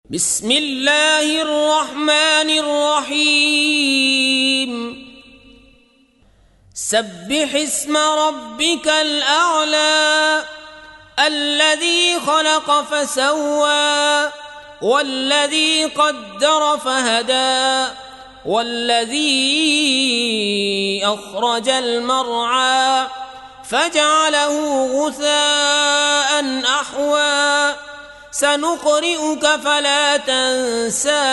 بسم الله الرحمن الرحيم سبح اسم ربك الأعلى الذي خلق فسوى والذي قدر فهدى والذي أخرج المرعى فجعله غثاء أحوى سنقرئك فلا تنسى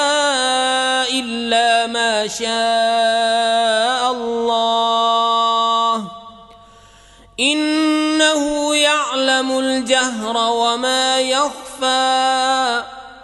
إلا ما شاء الله إنه يعلم الجهر وما يخفى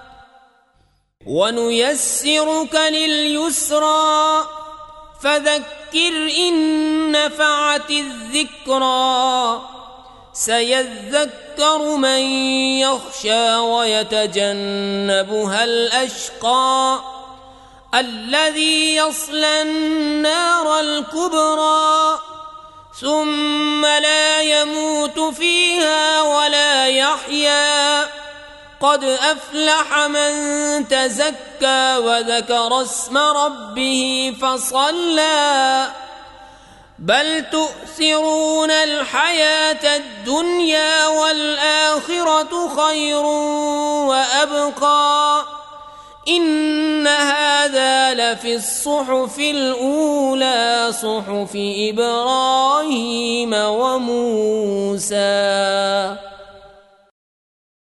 ونيسرك لليسرى فذكر إن نفعت الذكرى سيذكر من يخشى ويتجنبها الأشقى الذي يصلى النار الكبرى ثم لا يموت فيها ولا يحيا قد أفلح من تزكى وذكر اسم ربه فصلى بل تؤثرون الحياة الدنيا والآخرة خير وأبقى إن هذا لفي الصحف الأولى صحف إبراهيم وموسى.